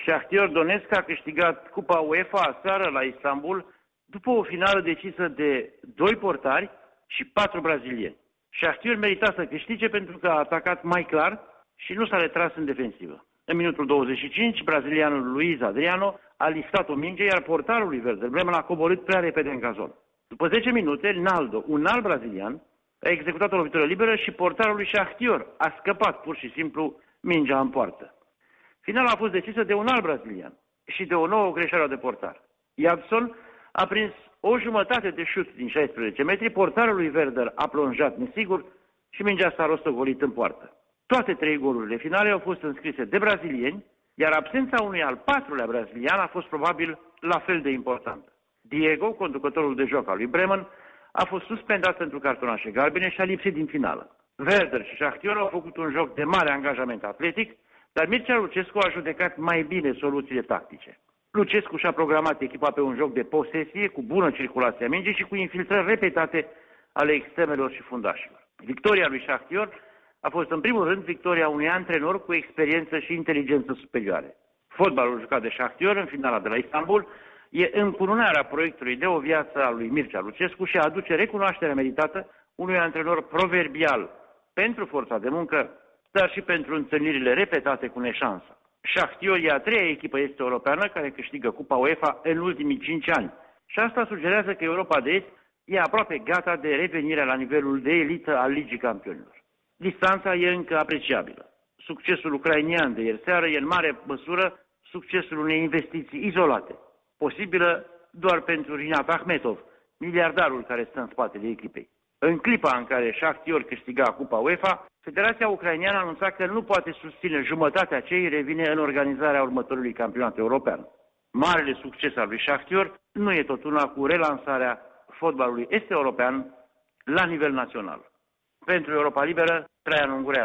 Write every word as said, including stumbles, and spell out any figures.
Shakhtar Donetsk a câștigat Cupa UEFA aseară la Istanbul după o finală decisă de doi portari și patru brazilieni. Shakhtar merita să câștige pentru că a atacat mai clar și nu s-a retras în defensivă. În minutul douăzeci și cinci, brazilianul Luiz Adriano a liftat o minge, iar portarul lui Werder Bremen a coborât prea repede în gazon. După zece minute, Naldo, un alt brazilian, a executat o lovitură liberă și portarul lui Shakhtar a scăpat pur și simplu mingea în poartă. Finala a fost decisă de un alt brazilian și de o nouă greșeală de portar. Jabson a prins o jumătate de șut din șaisprezece metri, portarul lui Werder a plonjat nesigur și mingea s-a rostogolit în poartă. Toate trei golurile finale au fost înscrise de brazilieni, iar absența unui al patrulea brazilian a fost probabil la fel de importantă. Diego, conducătorul de joc al lui Bremen, a fost suspendat pentru cartonașe galbene și a lipsit din finală. Werder și Shakhtar au făcut un joc de mare angajament atletic, dar Mircea Lucescu a judecat mai bine soluțiile tactice. Lucescu și-a programat echipa pe un joc de posesie, cu bună circulație a mingii și cu infiltrări repetate ale extremelor și fundașilor. Victoria lui Shakhtar a fost în primul rând victoria unui antrenor cu experiență și inteligență superioare. Fotbalul jucat de Shakhtar în finala de la Istanbul e încununarea proiectului de o viață a lui Mircea Lucescu și aduce recunoașterea meritată unui antrenor proverbial pentru forța de muncă, dar și pentru întâlnirile repetate cu neșansă. Shakhtar e a treia echipă este europeană care câștigă Cupa UEFA în ultimii cinci ani și asta sugerează că Europa de Est e aproape gata de revenirea la nivelul de elită al Ligii Campionilor. Distanța e încă apreciabilă. Succesul ucrainian de ieri seară e în mare măsură succesul unei investiții izolate, posibilă doar pentru Rinat Akhmetov, miliardarul care stă în spatele echipei. În clipa în care Shakhtar câștiga Cupa UEFA, Federația Ucraineană a anunțat că nu poate susține jumătatea ce îi revine în organizarea următorului campionat european. Marele succes al lui Shakhtar nu e tot una cu relansarea fotbalului est-european la nivel național. Pentru Europa Liberă, Traian Ungureanu.